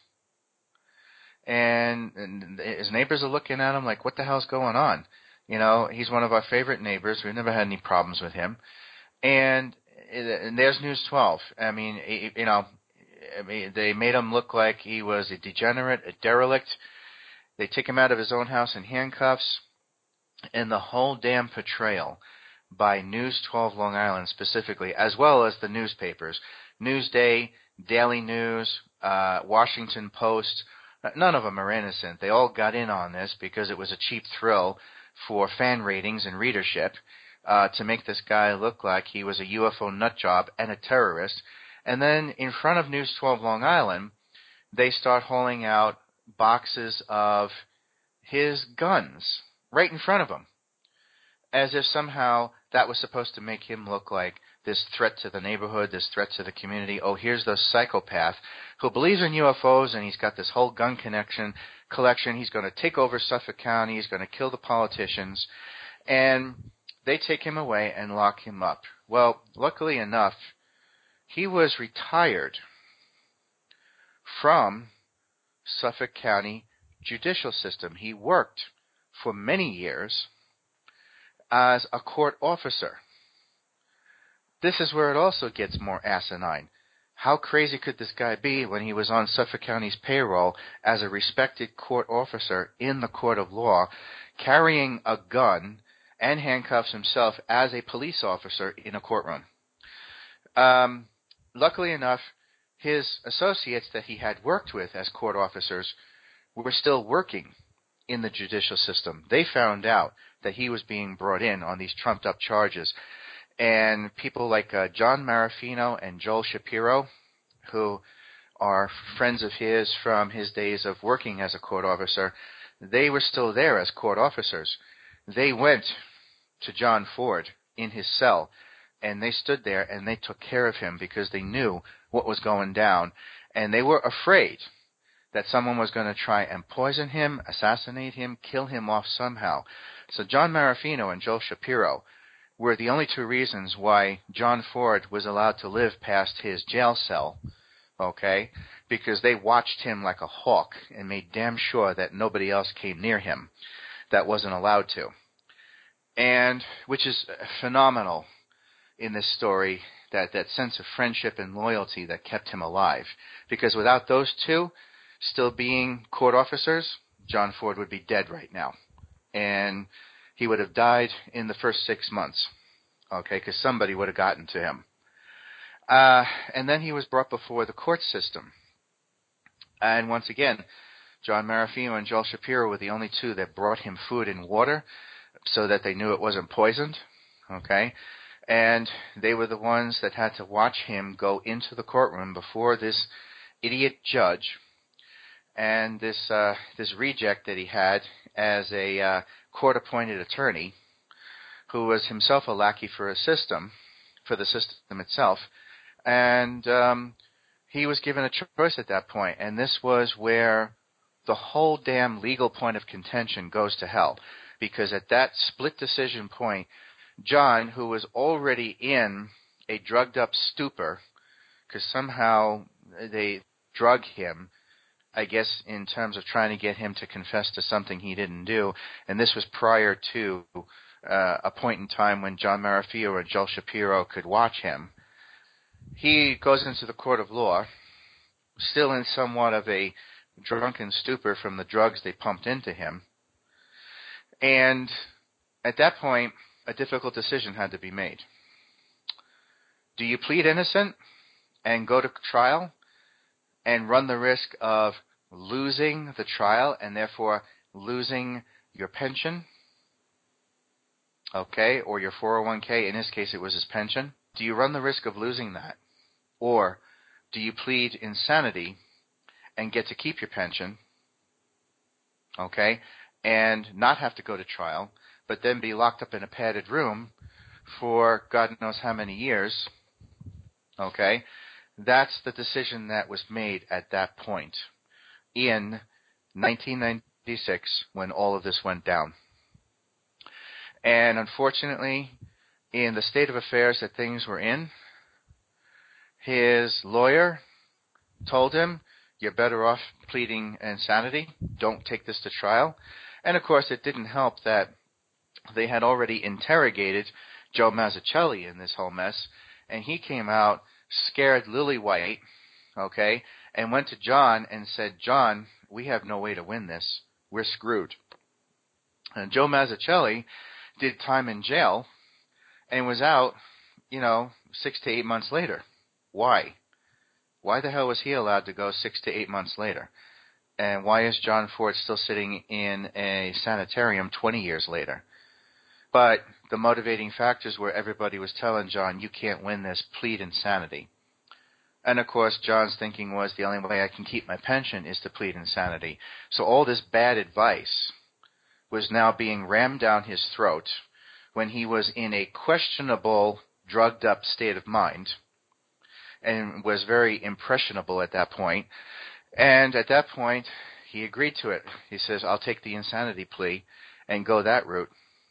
Speaker 2: and his neighbors are looking at him like, what the hell's going on? You know, he's one of our favorite neighbors. We've never had any problems with him. And there's News 12. I mean, they made him look like he was a degenerate, a derelict. They took him out of his own house in handcuffs. And the whole damn portrayal by News 12 Long Island specifically, as well as the newspapers, Newsday, Daily News, Washington Post, none of them are innocent. They all got in on this because it was a cheap thrill for fan ratings and readership to make this guy look like he was a UFO nutjob and a terrorist. And then in front of News 12 Long Island, they start hauling out boxes of his guns right in front of him, as if somehow that was supposed to make him look like this threat to the neighborhood, this threat to the community. Oh, here's the psychopath who believes in UFOs, and he's got this whole gun collection. He's going to take over Suffolk County. He's going to kill the politicians. And they take him away and lock him up. Well, luckily enough, he was retired from Suffolk County judicial system. He worked for many years as a court officer. This is where it also gets more asinine. How crazy could this guy be when he was on Suffolk County's payroll as a respected court officer in the court of law, carrying a gun and handcuffs himself as a police officer in a courtroom? Luckily enough, his associates that he had worked with as court officers were still working in the judicial system. They found out that he was being brought in on these trumped-up charges. And people like John Marafino and Joel Shapiro, who are friends of his from his days of working as a court officer, they were still there as court officers. They went to John Ford in his cell, and they stood there and they took care of him because they knew what was going down. And they were afraid that someone was going to try and poison him, assassinate him, kill him off somehow. So John Marafino and Joel Shapiro were the only two reasons why John Ford was allowed to live past his jail cell, okay? Because they watched him like a hawk and made damn sure that nobody else came near him that wasn't allowed to. And which is phenomenal in this story, that sense of friendship and loyalty that kept him alive. Because without those two still being court officers, John Ford would be dead right now. And he would have died in the first 6 months, okay, because somebody would have gotten to him. And then he was brought before the court system. And once again, John Marafino and Joel Shapiro were the only two that brought him food and water so that they knew it wasn't poisoned, okay? And they were the ones that had to watch him go into the courtroom before this idiot judge and this reject that he had as a court-appointed attorney who was himself a lackey for the system itself. And he was given a choice at that point, and this was where the whole damn legal point of contention goes to hell. Because at that split decision point, John, who was already in a drugged-up stupor, because somehow they drug him, I guess in terms of trying to get him to confess to something he didn't do, and this was prior to a point in time when John Marafio or Joel Shapiro could watch him. He goes into the court of law, still in somewhat of a drunken stupor from the drugs they pumped into him. And at that point, a difficult decision had to be made. Do you plead innocent and go to trial and run the risk of losing the trial and therefore losing your pension? Okay, or your 401k, in this case it was his pension. Do you run the risk of losing that? Or do you plead insanity and get to keep your pension, okay, and not have to go to trial, but then be locked up in a padded room for God knows how many years, okay? That's the decision that was made at that point in 1996 when all of this went down. And unfortunately, in the state of affairs that things were in, his lawyer told him, you're better off pleading insanity. Don't take this to trial. And, of course, it didn't help that they had already interrogated Joe Mazzucchelli in this whole mess, and he came out scared lily-white, okay, and went to John and said, John, we have no way to win this. We're screwed. And Joe Mazzucchelli did time in jail and was out, 6 to 8 months later. Why? Why the hell was he allowed to go 6 to 8 months later? And why is John Ford still sitting in a sanitarium 20 years later? But the motivating factors were everybody was telling John, you can't win this, plead insanity. And, of course, John's thinking was the only way I can keep my pension is to plead insanity. So all this bad advice was now being rammed down his throat when he was in a questionable, drugged-up state of mind and was very impressionable at that point. And at that point, he agreed to it. He says, I'll take the insanity plea and go that route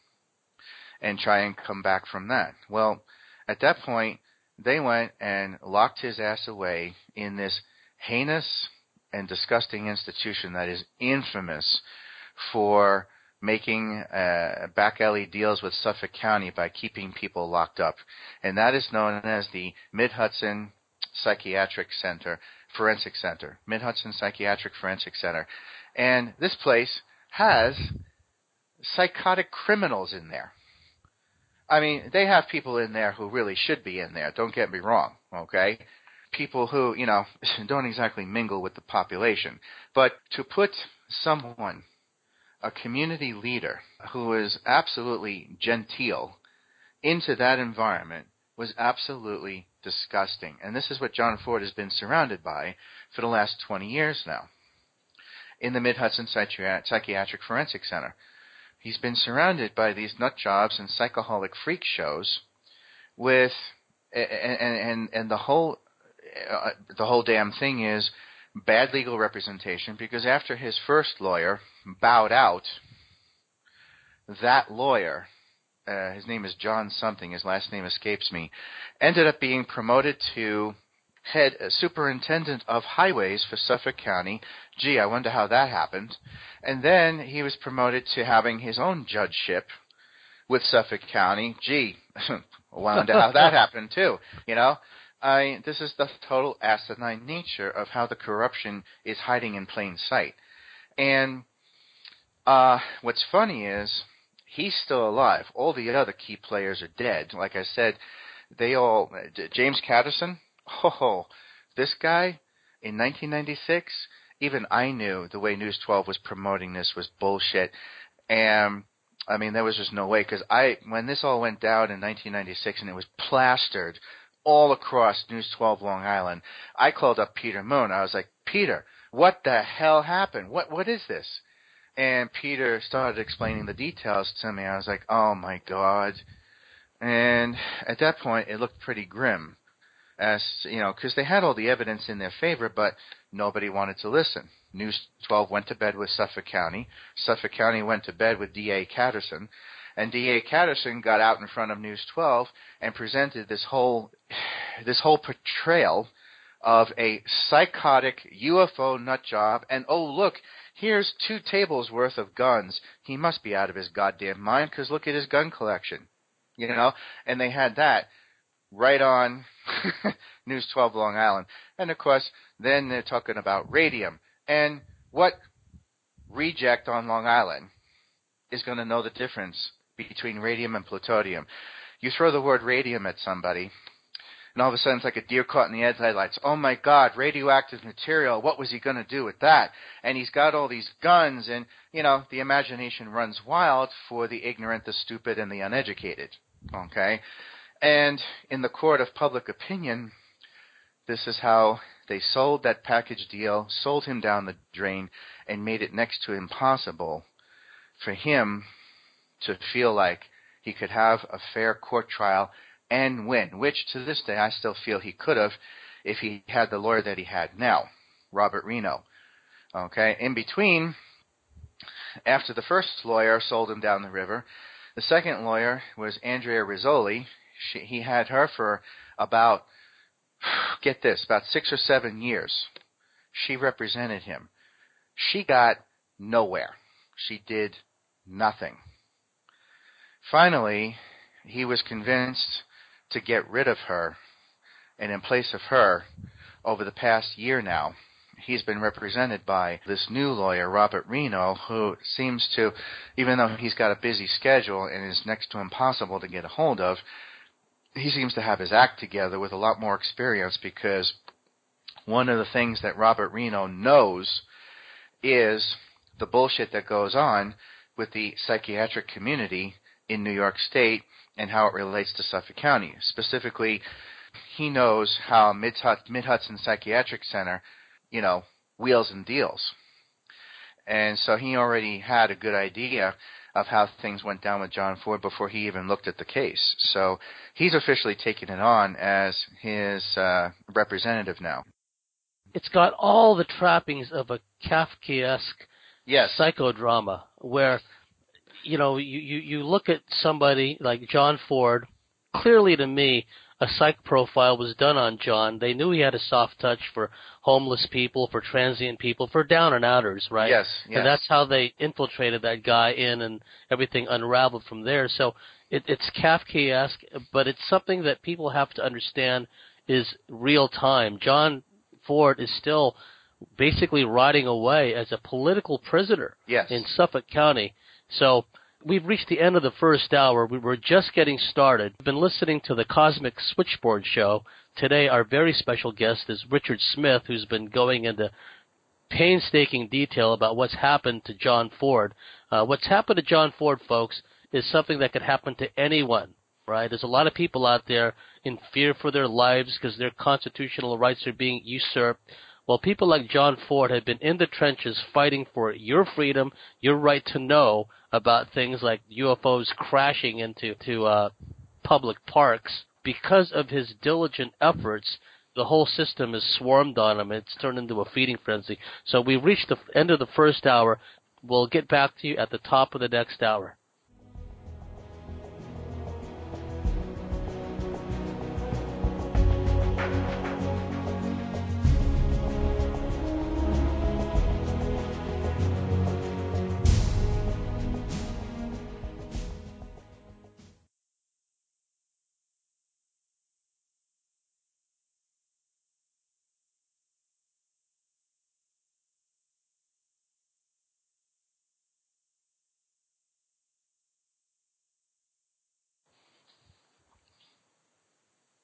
Speaker 2: and try and come back from that. Well, at that point, they went and locked his ass away in this heinous and disgusting institution that is infamous for making back alley deals with Suffolk County by keeping people locked up. And that is known as the Mid-Hudson Psychiatric Center, Forensic Center, Mid-Hudson Psychiatric Forensic Center. And this place has psychotic criminals in there. I mean, they have people in there who really should be in there, don't get me wrong, okay? People who, don't exactly mingle with the population. But to put someone, a community leader who is absolutely genteel, into that environment was absolutely disgusting. And this is what John Ford has been surrounded by for the last 20 years now in the Mid-Hudson Psychiatric Forensic Center. He's been surrounded by these nut jobs and psychoholic freak shows with, and the whole damn thing is bad legal representation, because after his first lawyer bowed out, that lawyer, his name is John something, his last name escapes me, ended up being promoted to head superintendent of highways for Suffolk County. Gee, I wonder how that happened. And then he was promoted to having his own judgeship with Suffolk County. Gee, I wonder how that happened too, This is the total asinine nature of how the corruption is hiding in plain sight. And what's funny is he's still alive. All the other key players are dead. Like I said, James Catterson, this guy in 1996 even I knew the way News 12 was promoting this was bullshit. And I mean, there was just no way, because when this all went down in 1996 and it was plastered all across News 12 Long Island, I called up Peter Moon. I was like, Peter, what the hell happened? What is this? And Peter started explaining the details to me. I was like, oh my God. And at that point, it looked pretty grim, as you know, because they had all the evidence in their favor, but nobody wanted to listen. News 12 went to bed with Suffolk County. Suffolk County went to bed with D.A. Catterson. And D.A. Catterson got out in front of News 12 and presented this whole portrayal of a psychotic UFO nutjob. And, oh, look, here's 2 tables worth of guns. He must be out of his goddamn mind, because look at his gun collection. You know? And they had that right on News 12 Long Island. And, of course, then they're talking about radium. And what reject on Long Island is going to know the difference between radium and plutonium? You throw the word radium at somebody, and all of a sudden it's like a deer caught in the headlights. Oh, my God, radioactive material. What was he going to do with that? And he's got all these guns, and, you know, the imagination runs wild for the ignorant, the stupid, and the uneducated. Okay? And in the court of public opinion, this is how they sold that package deal, sold him down the drain, and made it next to impossible for him to feel like he could have a fair court trial and win, which to this day I still feel he could have if he had the lawyer that he had now, Robert Reno. Okay, in between, after the first lawyer sold him down the river, the second lawyer was Andrea Rizzoli. He had her for about, get this, about 6 or 7 years. She represented him. She got nowhere. She did nothing. Finally, he was convinced to get rid of her, and in place of her, over the past year now, he's been represented by this new lawyer, Robert Reno, who seems to, even though he's got a busy schedule and is next to impossible to get a hold of, he seems to have his act together with a lot more experience, because one of the things that Robert Reno knows is the bullshit that goes on with the psychiatric community in New York State and how it relates to Suffolk County. Specifically, he knows how Mid-Hudson Psychiatric Center, you know, wheels and deals. And so he already had a good idea of how things went down with John Ford before he even looked at the case. So he's officially taken it on as his representative now.
Speaker 1: It's got all the trappings of a Kafkaesque psychodrama where, you know, you look at somebody like John Ford. Clearly, to me, a psych profile was done on John. They knew he had a soft touch for homeless people, for transient people, for down and outers, right?
Speaker 2: Yes.
Speaker 1: And that's how they infiltrated that guy in, and everything unraveled from there. So it's Kafkaesque, but it's something that people have to understand is real time. John Ford is still basically rotting away as a political prisoner in Suffolk County. So we've reached the end of the first hour. We were just getting started. We've been listening to the Cosmic Switchboard Show. Today, our very special guest is Richard Smith, who's been going into painstaking detail about what's happened to John Ford. What's happened to John Ford, folks, is something that could happen to anyone, right? There's a lot of people out there in fear for their lives because their constitutional rights are being usurped. Well, people like John Ford have been in the trenches fighting for your freedom, your right to know about things like UFOs crashing into public parks. Because of his diligent efforts, the whole system has swarmed on him. It's turned into a feeding frenzy. So we've reached the end of the first hour. We'll get back to you at the top of the next hour.